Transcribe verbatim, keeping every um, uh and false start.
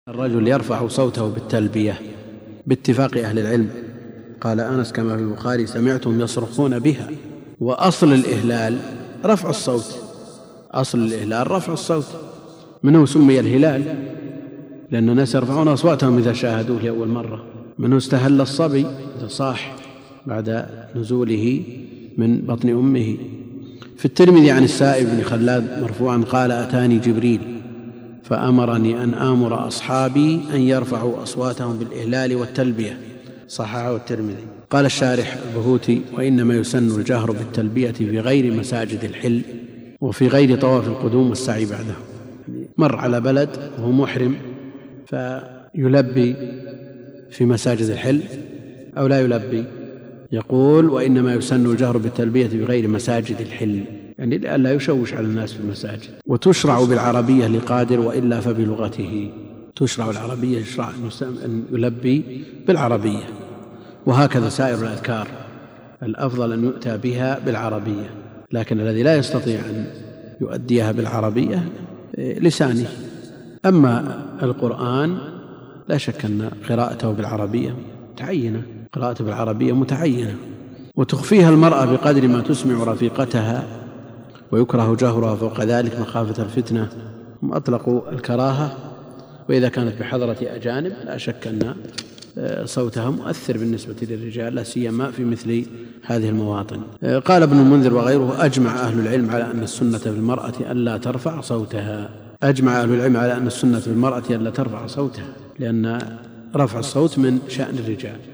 الرجل يرفع صوته بالتلبية باتفاق أهل العلم. قال أنس كما في البخاري: سمعتهم يصرخون بها. وأصل الإهلال رفع الصوت، أصل الإهلال رفع الصوت، منه سمي الهلال لأن الناس يرفعون أصواتهم إذا شاهدوه لأول مرة. منه استهل الصبي إذا صاح بعد نزوله من بطن أمه. في الترمذي عن السائب بن خلاد مرفوعا قال: أتاني جبريل فأمرني أن آمر أصحابي أن يرفعوا أصواتهم بالإهلال والتلبية، صححه الترمذي. قال الشارح البهوتي: وإنما يسن الجهر بالتلبية في غير مساجد الحل وفي غير طواف القدوم والسعي بعده. مر على بلد وهو محرم فيلبي في مساجد الحل أو لا يلبي؟ يقول: وإنما يسن الجهر بالتلبية في غير مساجد الحل، يعني لئلا يشوش على الناس في المساجد. وتشرع بالعربية لقادر وإلا فبلغته. تشرع العربية، يشرع أن يلبي بالعربية، وهكذا سائر الأذكار الأفضل أن يؤتى بها بالعربية، لكن الذي لا يستطيع أن يؤديها بالعربية لسانه. أما القرآن لا شك أن قراءته بالعربية متعينة، قراءته بالعربية متعينة، وتخفيها المرأة بقدر ما تسمع رفيقتها، ويكره جهرها فوق ذلك مخافة الفتنة. هم أطلقوا الكراهة، وإذا كانت بحضرة أجانب لا شك أن صوتها مؤثر بالنسبة للرجال، لا سيما في مثل هذه المواطن. قال ابن المنذر وغيره: أجمع أهل العلم على أن السنة في المرأة ألا ترفع صوتها. أجمع أهل العلم على أن السنة في المرأة ألا ترفع صوتها، لأن رفع الصوت من شأن الرجال.